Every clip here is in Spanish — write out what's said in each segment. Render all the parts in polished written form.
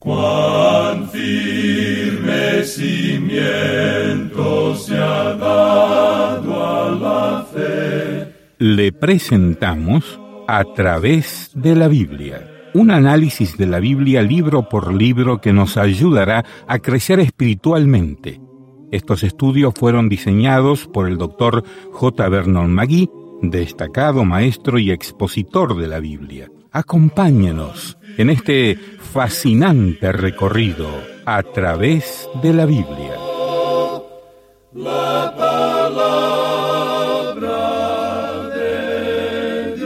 Cuán firme cimiento se ha dado a la fe. Le presentamos A través de la Biblia, un análisis de la Biblia libro por libro que nos ayudará a crecer espiritualmente. Estos estudios fueron diseñados por el Dr. J. Vernon McGee, destacado maestro y expositor de la Biblia. Acompáñenos en este fascinante recorrido a través de la Biblia. La palabra de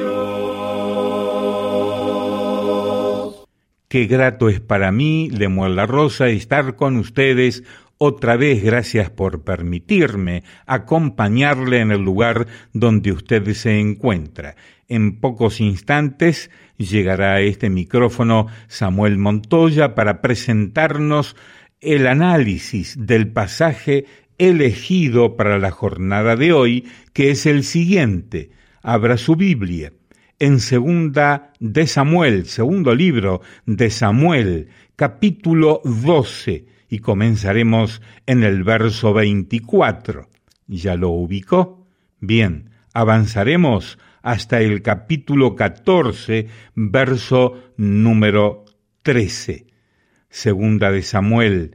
Dios. Qué grato es para mí, Lemuel La Rosa, estar con ustedes otra vez. Gracias por permitirme acompañarle en el lugar donde usted se encuentra. En pocos instantes llegará a este micrófono Samuel Montoya para presentarnos el análisis del pasaje elegido para la jornada de hoy, que es el siguiente. Abra su Biblia en Segunda de Samuel, segundo libro de Samuel, capítulo 12, y comenzaremos en el verso 24. ¿Ya lo ubicó? Bien, avanzaremos hasta el capítulo 14, verso número 13. Segunda de Samuel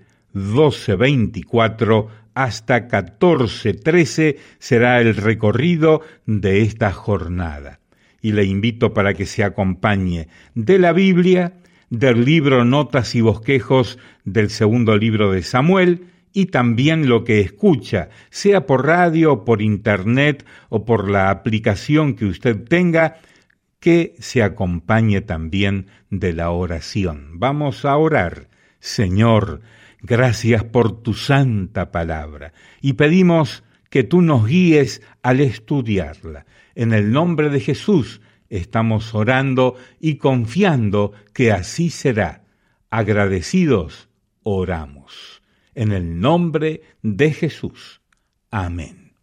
12:24 hasta 14:13 será el recorrido de esta jornada. Y le invito para que se acompañe de la Biblia, del libro Notas y Bosquejos del segundo libro de Samuel, y también lo que escucha, sea por radio, por internet o por la aplicación que usted tenga, que se acompañe también de la oración. Vamos a orar. Señor, gracias por tu santa palabra y pedimos que tú nos guíes al estudiarla. En el nombre de Jesús estamos orando y confiando que así será. Agradecidos, oramos. En el nombre de Jesús. Amén.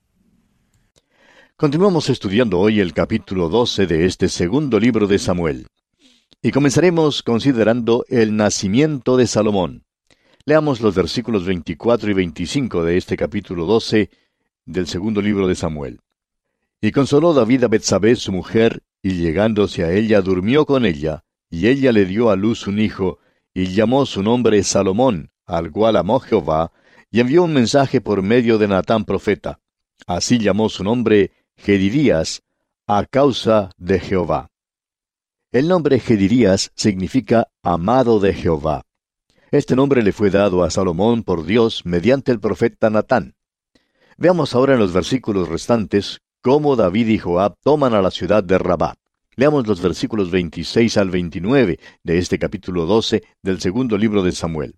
Continuamos estudiando hoy el capítulo 12 de este segundo libro de Samuel. Y comenzaremos considerando el nacimiento de Salomón. Leamos los versículos 24 y 25 de este capítulo 12 del segundo libro de Samuel. Y consoló David a Betsabé su mujer, y llegándose a ella durmió con ella, y ella le dio a luz un hijo, y llamó su nombre Salomón, al cual amó Jehová, y envió un mensaje por medio de Natán profeta. Así llamó su nombre Gedirías, a causa de Jehová. El nombre Gedirías significa amado de Jehová. Este nombre le fue dado a Salomón por Dios mediante el profeta Natán. Veamos ahora en los versículos restantes cómo David y Joab toman a la ciudad de Rabá. Leamos los versículos 26 al 29 de este capítulo 12 del segundo libro de Samuel.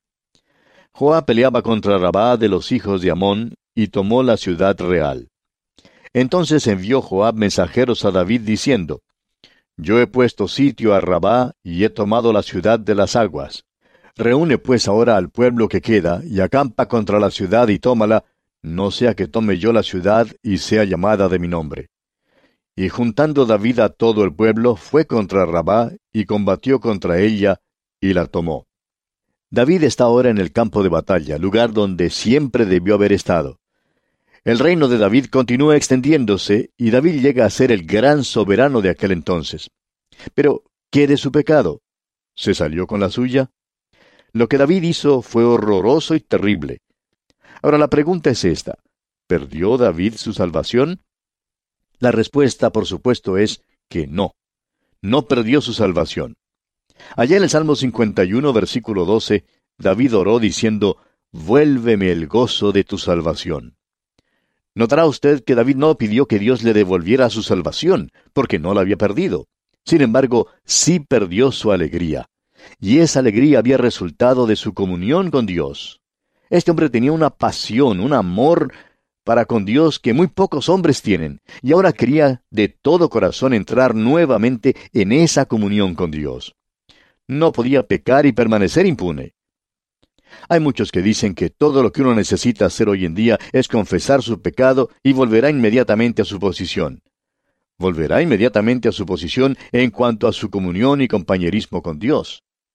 Joab peleaba contra Rabá de los hijos de Amón, y tomó la ciudad real. Entonces envió Joab mensajeros a David diciendo: Yo he puesto sitio a Rabá, y he tomado la ciudad de las aguas. Reúne pues ahora al pueblo que queda, y acampa contra la ciudad y tómala, no sea que tome yo la ciudad y sea llamada de mi nombre. Y juntando David a todo el pueblo, fue contra Rabá, y combatió contra ella, y la tomó. David está ahora en el campo de batalla, lugar donde siempre debió haber estado. El reino de David continúa extendiéndose, y David llega a ser el gran soberano de aquel entonces. Pero, ¿qué de su pecado? ¿Se salió con la suya? Lo que David hizo fue horroroso y terrible. Ahora la pregunta es esta: ¿perdió David su salvación? La respuesta, por supuesto, es que no. No perdió su salvación. Allá en el Salmo 51, versículo 12, David oró diciendo: «Vuélveme el gozo de tu salvación». Notará usted que David no pidió que Dios le devolviera su salvación, porque no la había perdido. Sin embargo, sí perdió su alegría. Y esa alegría había resultado de su comunión con Dios. Este hombre tenía una pasión, un amor para con Dios que muy pocos hombres tienen, y ahora quería de todo corazón entrar nuevamente en esa comunión con Dios. No podía pecar y permanecer impune. Hay muchos que dicen que todo lo que uno necesita hacer hoy en día es confesar su pecado y volverá inmediatamente a su posición. Volverá inmediatamente a su posición en cuanto a su comunión y compañerismo con Dios.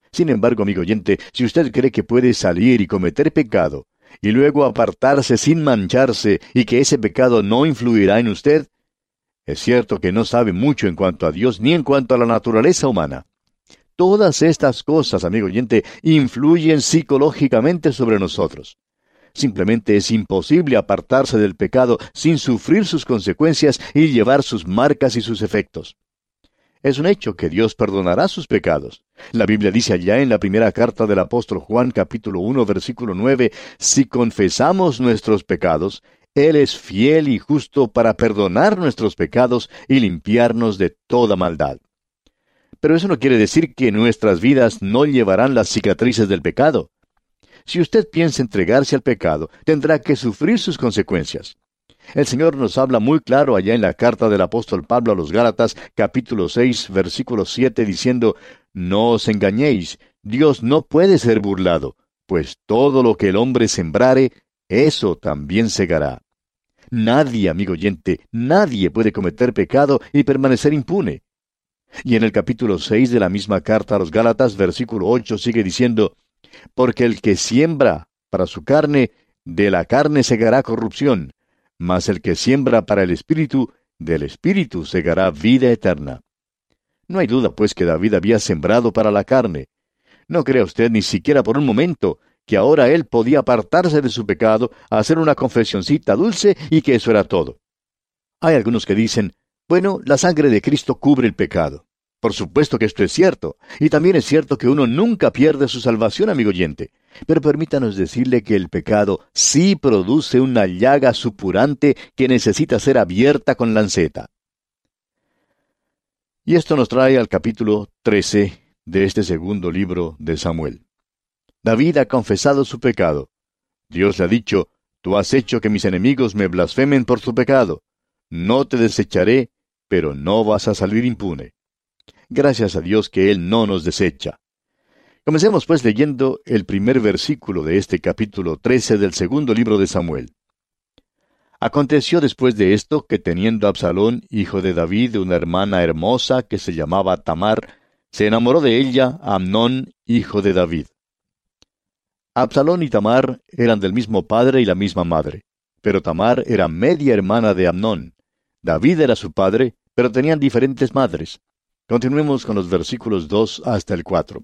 Sin embargo, amigo oyente, si usted cree que puede salir y cometer pecado, y luego apartarse sin mancharse y que ese pecado no influirá en usted, es cierto que no sabe mucho en cuanto a Dios ni en cuanto a la naturaleza humana. Todas estas cosas, amigo oyente, influyen psicológicamente sobre nosotros. Simplemente es imposible apartarse del pecado sin sufrir sus consecuencias y llevar sus marcas y sus efectos. Es un hecho que Dios perdonará sus pecados. La Biblia dice allá en la primera carta del apóstol Juan, capítulo 1, versículo 9, si confesamos nuestros pecados, Él es fiel y justo para perdonar nuestros pecados y limpiarnos de toda maldad. Pero eso no quiere decir que nuestras vidas no llevarán las cicatrices del pecado. Si usted piensa entregarse al pecado, tendrá que sufrir sus consecuencias. El Señor nos habla muy claro allá en la carta del apóstol Pablo a los Gálatas, capítulo 6, versículo 7, diciendo, no os engañéis, Dios no puede ser burlado, pues todo lo que el hombre sembrare, eso también segará. Nadie, amigo oyente, nadie puede cometer pecado y permanecer impune. Y en el capítulo 6 de la misma carta a los Gálatas, versículo 8, sigue diciendo, porque el que siembra para su carne, de la carne segará corrupción, mas el que siembra para el Espíritu, del Espíritu segará vida eterna. No hay duda, pues, que David había sembrado para la carne. No crea usted ni siquiera por un momento que ahora él podía apartarse de su pecado, hacer una confesioncita dulce y que eso era todo. Hay algunos que dicen, bueno, la sangre de Cristo cubre el pecado. Por supuesto que esto es cierto, y también es cierto que uno nunca pierde su salvación, amigo oyente. Pero permítanos decirle que el pecado sí produce una llaga supurante que necesita ser abierta con lanceta. Y esto nos trae al capítulo 13 de este segundo libro de Samuel. David ha confesado su pecado. Dios le ha dicho, tú has hecho que mis enemigos me blasfemen por su pecado. No te desecharé, pero no vas a salir impune. Gracias a Dios que Él no nos desecha. Comencemos pues leyendo el primer versículo de este capítulo 13 del segundo libro de Samuel. Aconteció después de esto que teniendo Absalón, hijo de David, una hermana hermosa que se llamaba Tamar, se enamoró de ella Amnón, hijo de David. Absalón y Tamar eran del mismo padre y la misma madre, pero Tamar era media hermana de Amnón. David era su padre, pero tenían diferentes madres. Continuemos con los versículos 2 hasta el 4.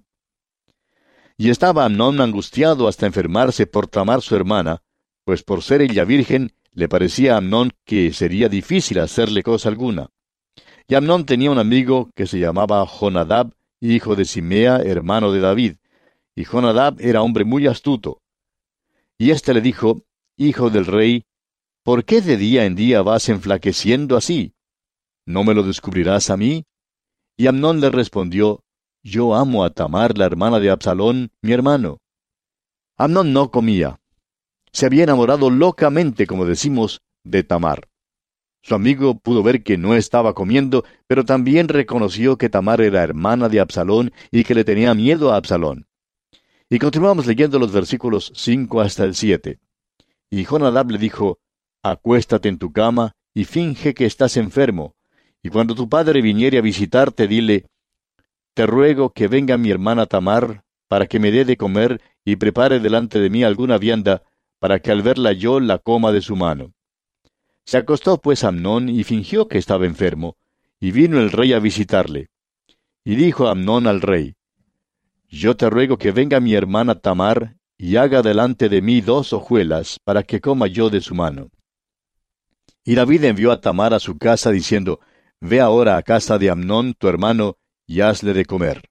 Y estaba Amnón angustiado hasta enfermarse por Tamar su hermana, pues por ser ella virgen, le parecía a Amnón que sería difícil hacerle cosa alguna. Y Amnón tenía un amigo que se llamaba Jonadab, hijo de Simea, hermano de David. Y Jonadab era hombre muy astuto. Y éste le dijo, hijo del rey, ¿por qué de día en día vas enflaqueciendo así? ¿No me lo descubrirás a mí? Y Amnón le respondió, yo amo a Tamar, la hermana de Absalón, mi hermano. Amnón no comía. Se había enamorado locamente, como decimos, de Tamar. Su amigo pudo ver que no estaba comiendo, pero también reconoció que Tamar era hermana de Absalón y que le tenía miedo a Absalón. Y continuamos leyendo los versículos 5 hasta el 7. Y Jonadab le dijo, acuéstate en tu cama y finge que estás enfermo. Y cuando tu padre viniere a visitarte, dile, te ruego que venga mi hermana Tamar, para que me dé de comer y prepare delante de mí alguna vianda, para que al verla yo la coma de su mano. Se acostó pues Amnón y fingió que estaba enfermo, y vino el rey a visitarle. Y dijo Amnón al rey, yo te ruego que venga mi hermana Tamar, y haga delante de mí 2 hojuelas, para que coma yo de su mano. Y David envió a Tamar a su casa, diciendo, ve ahora a casa de Amnón, tu hermano, y hazle de comer.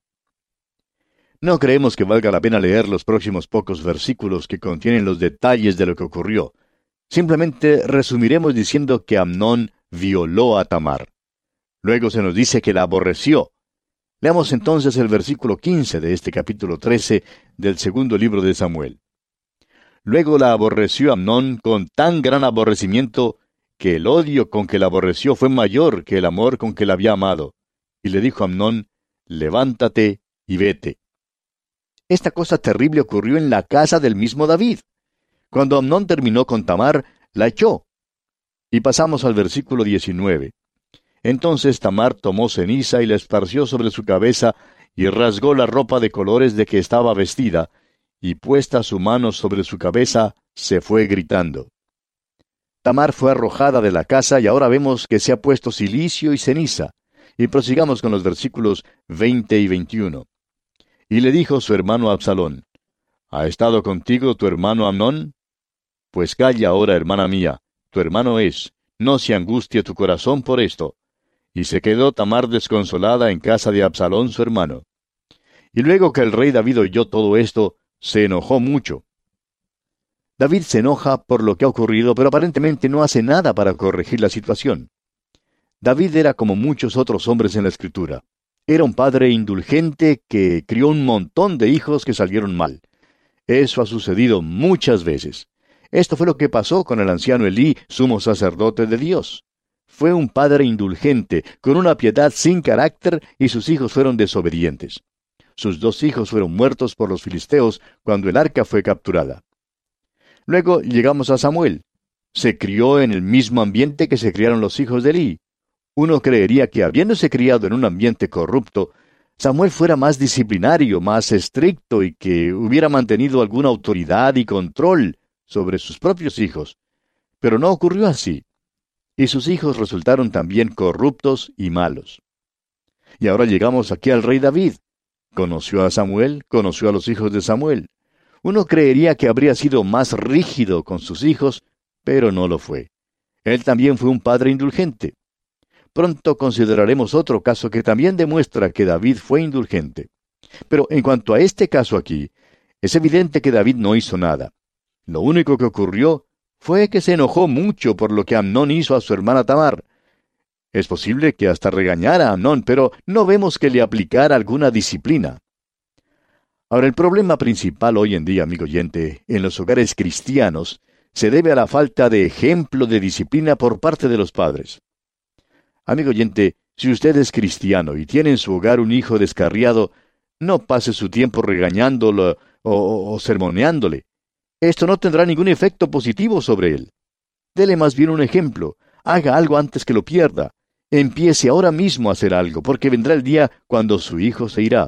No creemos que valga la pena leer los próximos pocos versículos que contienen los detalles de lo que ocurrió. Simplemente resumiremos diciendo que Amnón violó a Tamar. Luego se nos dice que la aborreció. Leamos entonces el versículo 15 de este capítulo 13 del segundo libro de Samuel. Luego la aborreció Amnón con tan gran aborrecimiento que el odio con que la aborreció fue mayor que el amor con que la había amado. Y le dijo a Amnón, levántate y vete. Esta cosa terrible ocurrió en la casa del mismo David. Cuando Amnón terminó con Tamar, la echó. Y pasamos al versículo 19. Entonces Tamar tomó ceniza y la esparció sobre su cabeza, y rasgó la ropa de colores de que estaba vestida, y puesta su mano sobre su cabeza, se fue gritando. Tamar fue arrojada de la casa y ahora vemos que se ha puesto cilicio y ceniza. Y prosigamos con los versículos 20 y 21. Y le dijo su hermano Absalón: ¿Ha estado contigo tu hermano Amnón? Pues calla ahora, hermana mía, tu hermano es, no se angustie tu corazón por esto. Y se quedó Tamar desconsolada en casa de Absalón su hermano. Y luego que el rey David oyó todo esto, se enojó mucho. David se enoja por lo que ha ocurrido, pero aparentemente no hace nada para corregir la situación. David era como muchos otros hombres en la Escritura. Era un padre indulgente que crió un montón de hijos que salieron mal. Eso ha sucedido muchas veces. Esto fue lo que pasó con el anciano Elí, sumo sacerdote de Dios. Fue un padre indulgente, con una piedad sin carácter, y sus hijos fueron desobedientes. Sus 2 hijos fueron muertos por los filisteos cuando el arca fue capturada. Luego llegamos a Samuel. Se crió en el mismo ambiente que se criaron los hijos de Elí. Uno creería que habiéndose criado en un ambiente corrupto, Samuel fuera más disciplinario, más estricto y que hubiera mantenido alguna autoridad y control sobre sus propios hijos. Pero no ocurrió así. Y sus hijos resultaron también corruptos y malos. Y ahora llegamos aquí al rey David. Conoció a Samuel, conoció a los hijos de Samuel. Uno creería que habría sido más rígido con sus hijos, pero no lo fue. Él también fue un padre indulgente. Pronto consideraremos otro caso que también demuestra que David fue indulgente. Pero en cuanto a este caso aquí, es evidente que David no hizo nada. Lo único que ocurrió fue que se enojó mucho por lo que Amnón hizo a su hermana Tamar. Es posible que hasta regañara a Amnón, pero no vemos que le aplicara alguna disciplina. Ahora, el problema principal hoy en día, amigo oyente, en los hogares cristianos, se debe a la falta de ejemplo de disciplina por parte de los padres. Amigo oyente, si usted es cristiano y tiene en su hogar un hijo descarriado, no pase su tiempo regañándolo o sermoneándole. Esto no tendrá ningún efecto positivo sobre él. Dele más bien un ejemplo. Haga algo antes que lo pierda. Empiece ahora mismo a hacer algo, porque vendrá el día cuando su hijo se irá.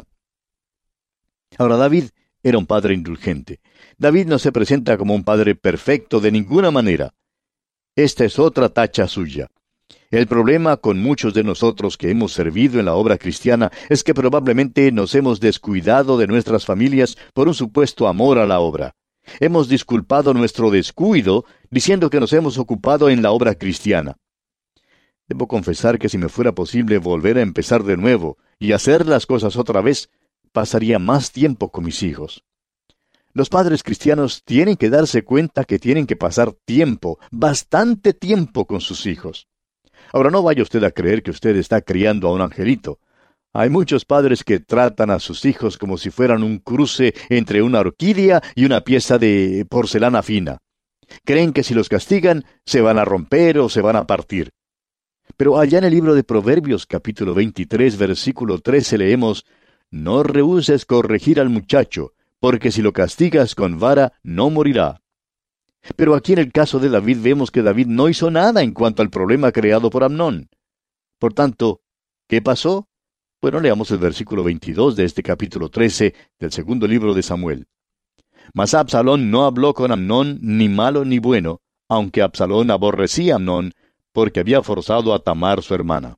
Ahora, David era un padre indulgente. David no se presenta como un padre perfecto de ninguna manera. Esta es otra tacha suya. El problema con muchos de nosotros que hemos servido en la obra cristiana es que probablemente nos hemos descuidado de nuestras familias por un supuesto amor a la obra. Hemos disculpado nuestro descuido diciendo que nos hemos ocupado en la obra cristiana. Debo confesar que si me fuera posible volver a empezar de nuevo y hacer las cosas otra vez, pasaría más tiempo con mis hijos. Los padres cristianos tienen que darse cuenta que tienen que pasar tiempo, bastante tiempo con sus hijos. Ahora, no vaya usted a creer que usted está criando a un angelito. Hay muchos padres que tratan a sus hijos como si fueran un cruce entre una orquídea y una pieza de porcelana fina. Creen que si los castigan, se van a romper o se van a partir. Pero allá en el libro de Proverbios, capítulo 23, versículo 13, leemos: «No rehúses corregir al muchacho, porque si lo castigas con vara, no morirá». Pero aquí en el caso de David vemos que David no hizo nada en cuanto al problema creado por Amnón. Por tanto, ¿qué pasó? Bueno, leamos el versículo 22 de este capítulo 13 del segundo libro de Samuel. Mas Absalón no habló con Amnón ni malo ni bueno, aunque Absalón aborrecía a Amnón, porque había forzado a Tamar su hermana.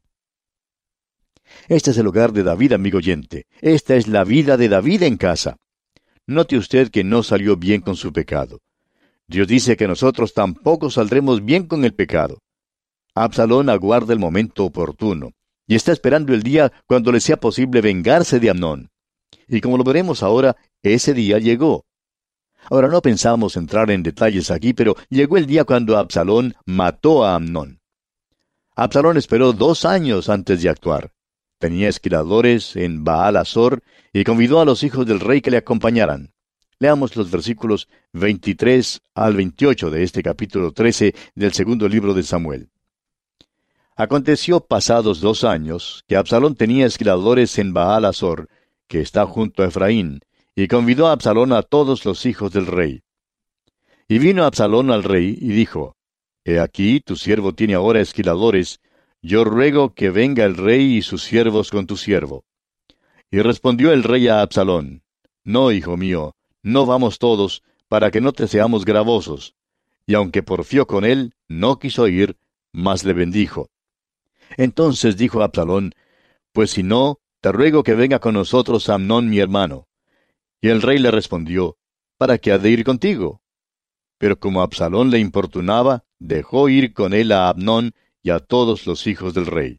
Este es el hogar de David, amigo oyente. Esta es la vida de David en casa. Note usted que no salió bien con su pecado. Dios dice que nosotros tampoco saldremos bien con el pecado. Absalón aguarda el momento oportuno, y está esperando el día cuando le sea posible vengarse de Amnón. Y como lo veremos ahora, ese día llegó. Ahora no pensamos entrar en detalles aquí, pero llegó el día cuando Absalón mató a Amnón. Absalón esperó 2 años antes de actuar. Tenía esquiladores en Baal-Azor y convidó a los hijos del rey que le acompañaran. Leamos los versículos 23 al 28 de este capítulo 13 del segundo libro de Samuel. Aconteció pasados 2 años que Absalón tenía esquiladores en Baal-Azor, que está junto a Efraín, y convidó a Absalón a todos los hijos del rey. Y vino Absalón al rey y dijo: «He aquí, tu siervo tiene ahora esquiladores, yo ruego que venga el rey y sus siervos con tu siervo». Y respondió el rey a Absalón: No, hijo mío, no vamos todos, para que no te seamos gravosos. Y aunque porfió con él, no quiso ir, mas le bendijo. Entonces dijo Absalón: Pues si no, te ruego que venga con nosotros Amnón mi hermano. Y el rey le respondió: ¿Para qué ha de ir contigo? Pero como Absalón le importunaba, dejó ir con él a Amnón y a todos los hijos del rey.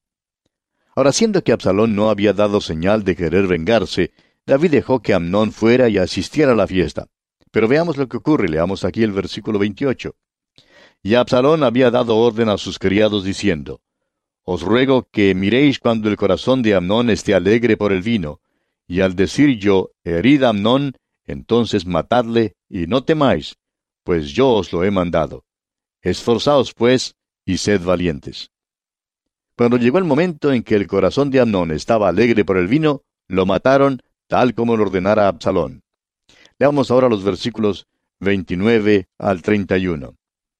Ahora, siendo que Absalón no había dado señal de querer vengarse, David dejó que Amnón fuera y asistiera a la fiesta. Pero veamos lo que ocurre. Leamos aquí el versículo 28. Y Absalón había dado orden a sus criados diciendo: Os ruego que miréis cuando el corazón de Amnón esté alegre por el vino, y al decir yo, herid a Amnón, entonces matadle, y no temáis, pues yo os lo he mandado. Esforzaos, pues, y sed valientes. Cuando llegó el momento en que el corazón de Amnón estaba alegre por el vino, lo mataron, tal como lo ordenara Absalón. Leamos ahora los versículos 29 al 31.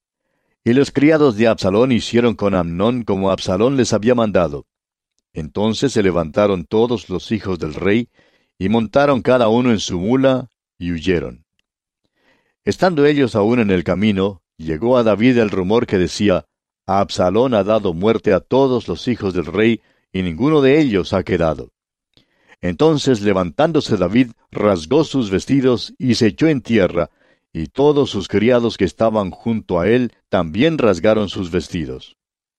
Y los criados de Absalón hicieron con Amnón como Absalón les había mandado. Entonces se levantaron todos los hijos del rey, y montaron cada uno en su mula, y huyeron. Estando ellos aún en el camino, llegó a David el rumor que decía: Absalón ha dado muerte a todos los hijos del rey, y ninguno de ellos ha quedado. Entonces, levantándose David, rasgó sus vestidos y se echó en tierra, y todos sus criados que estaban junto a él también rasgaron sus vestidos.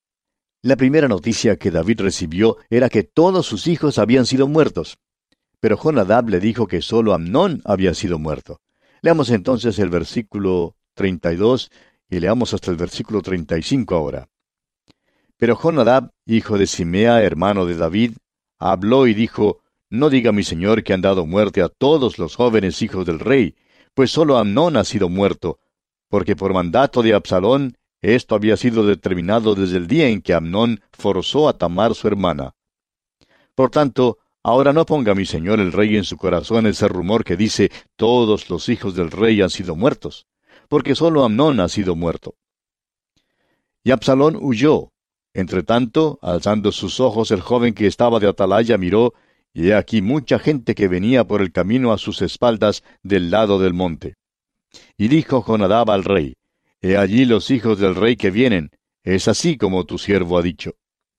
La primera noticia que David recibió era que todos sus hijos habían sido muertos. Pero Jonadab le dijo que solo Amnón había sido muerto. Leamos entonces el versículo 32 y leamos hasta el versículo 35 ahora. Pero Jonadab, hijo de Simea, hermano de David, habló y dijo: No diga mi señor que han dado muerte a todos los jóvenes hijos del rey, pues solo Amnón ha sido muerto, porque por mandato de Absalón esto había sido determinado desde el día en que Amnón forzó a Tamar su hermana. Por tanto, ahora no ponga mi señor el rey en su corazón ese rumor que dice: todos los hijos del rey han sido muertos, porque solo Amnón ha sido muerto. Y Absalón huyó. Entretanto, alzando sus ojos, el joven que estaba de atalaya miró, y he aquí mucha gente que venía por el camino a sus espaldas del lado del monte. Y dijo Jonadab al rey: He allí los hijos del rey que vienen, es así como tu siervo ha dicho.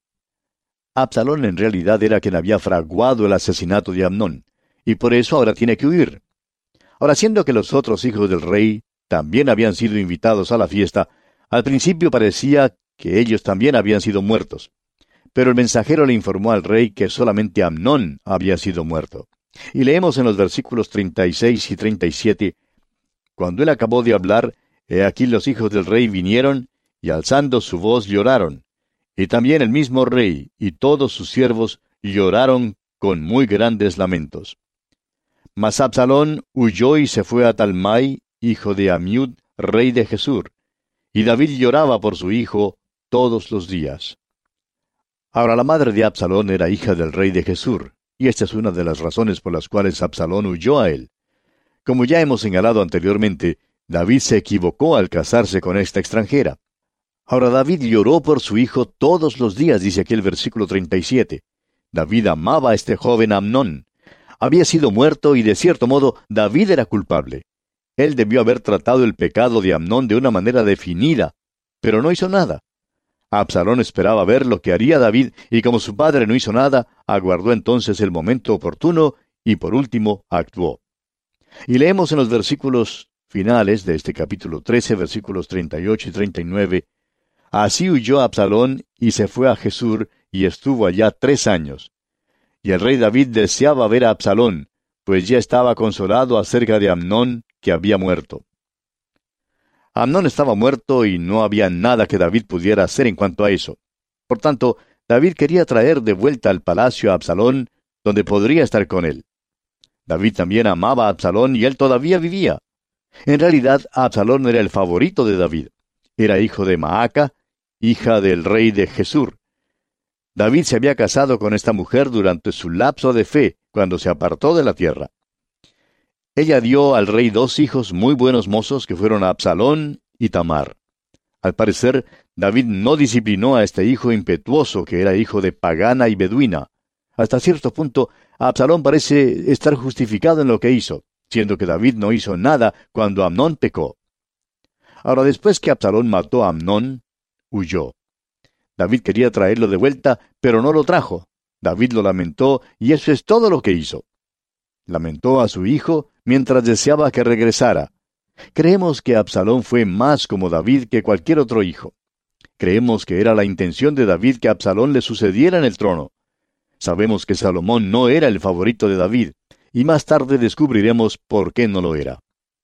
Absalón en realidad era quien había fraguado el asesinato de Amnón, y por eso ahora tiene que huir. Ahora, siendo que los otros hijos del rey también habían sido invitados a la fiesta, al principio parecía que ellos también habían sido muertos. Pero el mensajero le informó al rey que solamente Amnón había sido muerto. Y leemos en los versículos 36 y 37, Cuando él acabó de hablar, he aquí los hijos del rey vinieron, y alzando su voz lloraron. Y también el mismo rey y todos sus siervos lloraron con muy grandes lamentos. Mas Absalón huyó y se fue a Talmai, hijo de Amiud, rey de Gesur. Y David lloraba por su hijo todos los días. Ahora, la madre de Absalón era hija del rey de Gesur, y esta es una de las razones por las cuales Absalón huyó a él. Como ya hemos señalado anteriormente, David se equivocó al casarse con esta extranjera. Ahora, David lloró por su hijo todos los días, dice aquí el versículo 37. David amaba a este joven Amnón. Había sido muerto y, de cierto modo, David era culpable. Él debió haber tratado el pecado de Amnón de una manera definida, pero no hizo nada. Absalón esperaba ver lo que haría David, y como su padre no hizo nada, aguardó entonces el momento oportuno, y por último actuó. Y leemos en los versículos finales de este capítulo 13, versículos 38 y 39, Así huyó Absalón, y se fue a Gesur, y estuvo allá 3 años. Y el rey David deseaba ver a Absalón, pues ya estaba consolado acerca de Amnón, que había muerto. Amnón estaba muerto y no había nada que David pudiera hacer en cuanto a eso. Por tanto, David quería traer de vuelta al palacio a Absalón, donde podría estar con él. David también amaba a Absalón y él todavía vivía. En realidad, Absalón era el favorito de David. Era hijo de Maaca, hija del rey de Gesur. David se había casado con esta mujer durante su lapso de fe, cuando se apartó de la tierra. Ella dio al rey 2 hijos muy buenos mozos que fueron Absalón y Tamar. Al parecer, David no disciplinó a este hijo impetuoso que era hijo de pagana y beduina. Hasta cierto punto, Absalón parece estar justificado en lo que hizo, siendo que David no hizo nada cuando Amnón pecó. Ahora, después que Absalón mató a Amnón, huyó. David quería traerlo de vuelta, pero no lo trajo. David lo lamentó, y eso es todo lo que hizo. Lamentó a su hijo mientras deseaba que regresara. Creemos que Absalón fue más como David que cualquier otro hijo. Creemos que era la intención de David que Absalón le sucediera en el trono. Sabemos que Salomón no era el favorito de David, y más tarde descubriremos por qué no lo era.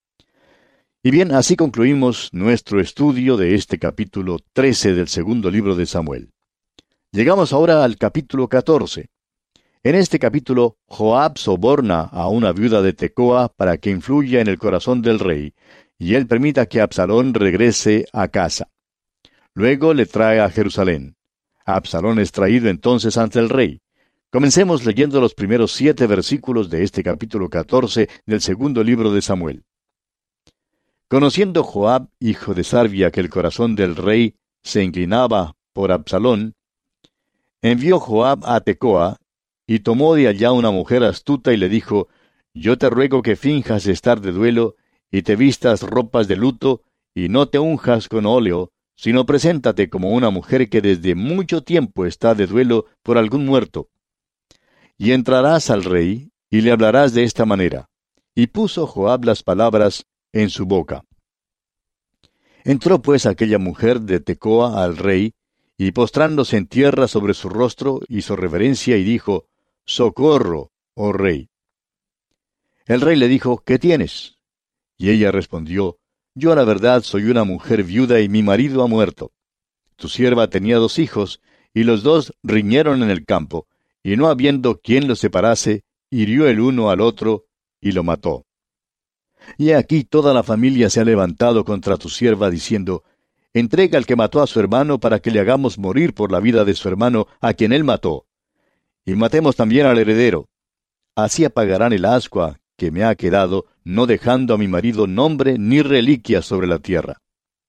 Y bien, así concluimos nuestro estudio de este capítulo 13 del segundo libro de Samuel. Llegamos ahora al capítulo 14. En este capítulo, Joab soborna a una viuda de Tecoa para que influya en el corazón del rey, y él permita que Absalón regrese a casa. Luego le trae a Jerusalén. Absalón es traído entonces ante el rey. Comencemos leyendo los primeros 7 versículos de este capítulo 14 del segundo libro de Samuel. Conociendo Joab, hijo de Sarvia, que el corazón del rey se inclinaba por Absalón, envió Joab a Tecoa, y tomó de allá una mujer astuta y le dijo: Yo te ruego que finjas estar de duelo, y te vistas ropas de luto, y no te unjas con óleo, sino preséntate como una mujer que desde mucho tiempo está de duelo por algún muerto. Y entrarás al rey, y le hablarás de esta manera. Y puso Joab las palabras en su boca. Entró pues aquella mujer de Tecoa al rey, y postrándose en tierra sobre su rostro, hizo reverencia y dijo: Socorro, oh rey. El rey le dijo: ¿Qué tienes? Y ella respondió: Yo a la verdad soy una mujer viuda y mi marido ha muerto. Tu sierva tenía 2 hijos, y los 2 riñeron en el campo, y no habiendo quien los separase, hirió el uno al otro, y lo mató. Y aquí toda la familia se ha levantado contra tu sierva, diciendo: Entrega al que mató a su hermano para que le hagamos morir por la vida de su hermano, a quien él mató. Y matemos también al heredero. Así apagarán el ascua que me ha quedado, no dejando a mi marido nombre ni reliquia sobre la tierra.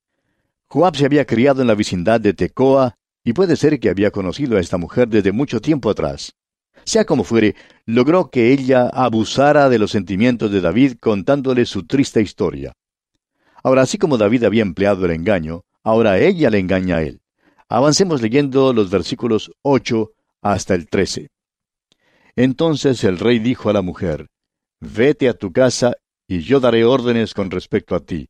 Joab se había criado en la vecindad de Tecoa, y puede ser que había conocido a esta mujer desde mucho tiempo atrás. Sea como fuere, logró que ella abusara de los sentimientos de David contándole su triste historia. Ahora, así como David había empleado el engaño, ahora ella le engaña a él. Avancemos leyendo los versículos 8 hasta el 13. Entonces el rey dijo a la mujer: Vete a tu casa, y yo daré órdenes con respecto a ti.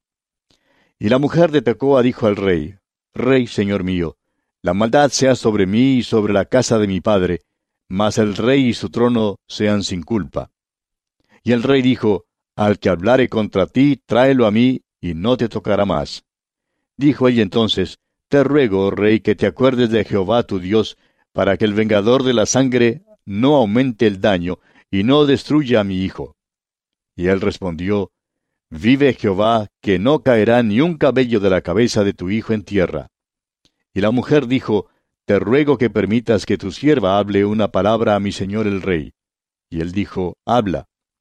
Y la mujer de Tecoa dijo al rey: Rey, señor mío, la maldad sea sobre mí y sobre la casa de mi padre, mas el rey y su trono sean sin culpa. Y el rey dijo: Al que hablare contra ti, tráelo a mí, y no te tocará más. Dijo ella entonces: Te ruego, oh rey, que te acuerdes de Jehová tu Dios, para que el vengador de la sangre no aumente el daño, y no destruya a mi hijo. Y él respondió: Vive Jehová, que no caerá ni un cabello de la cabeza de tu hijo en tierra. Y la mujer dijo: Te ruego que permitas que tu sierva hable una palabra a mi señor el rey. Y él dijo: Habla.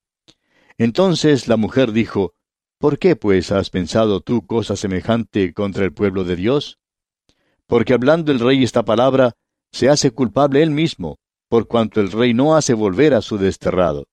Entonces la mujer dijo: ¿Por qué pues has pensado tú cosa semejante contra el pueblo de Dios? Porque hablando el rey esta palabra, se hace culpable él mismo, por cuanto el rey no hace volver a su desterrado.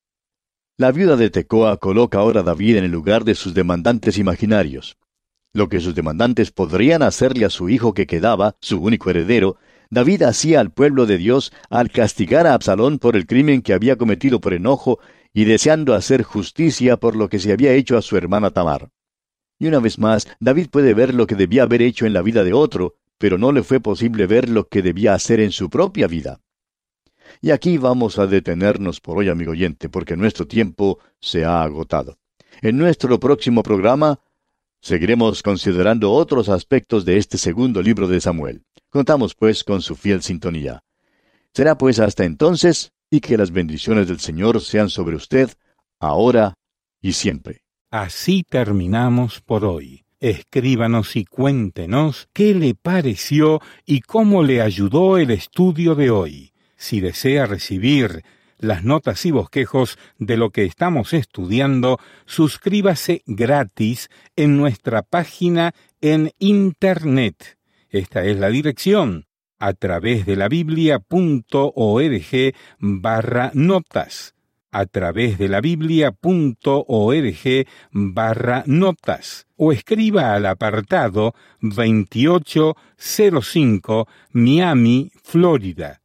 La viuda de Tecoa coloca ahora a David en el lugar de sus demandantes imaginarios. Lo que sus demandantes podrían hacerle a su hijo que quedaba, su único heredero, David hacía al pueblo de Dios al castigar a Absalón por el crimen que había cometido por enojo y deseando hacer justicia por lo que se había hecho a su hermana Tamar. Y una vez más, David puede ver lo que debía haber hecho en la vida de otro, pero no le fue posible ver lo que debía hacer en su propia vida. Y aquí vamos a detenernos por hoy, amigo oyente, porque nuestro tiempo se ha agotado. En nuestro próximo programa seguiremos considerando otros aspectos de este segundo libro de Samuel. Contamos, pues, con su fiel sintonía. Será, pues, hasta entonces, y que las bendiciones del Señor sean sobre usted, ahora y siempre. Así terminamos por hoy. Escríbanos y cuéntenos qué le pareció y cómo le ayudó el estudio de hoy. Si desea recibir las notas y bosquejos de lo que estamos estudiando, suscríbase gratis en nuestra página en Internet. Esta es la dirección: a través de la biblia.org/notas, a través de la biblia.org/notas, o escriba al apartado 2805 Miami, Florida,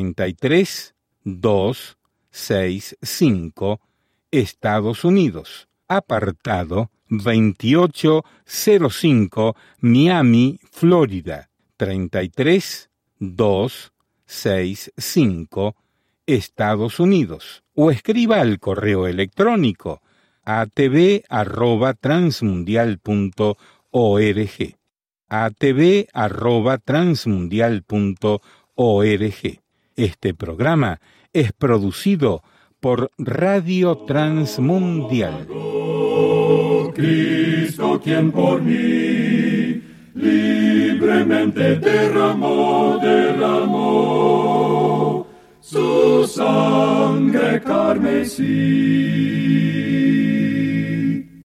33265, Estados Unidos. Apartado 2805 Miami, Florida, 33265, Estados Unidos. O escriba al correo electrónico atv@transmundial.org, atv@transmundial.org. Este programa es producido por Radio Transmundial. Cristo, quien por mí libremente derramó su sangre carmesí.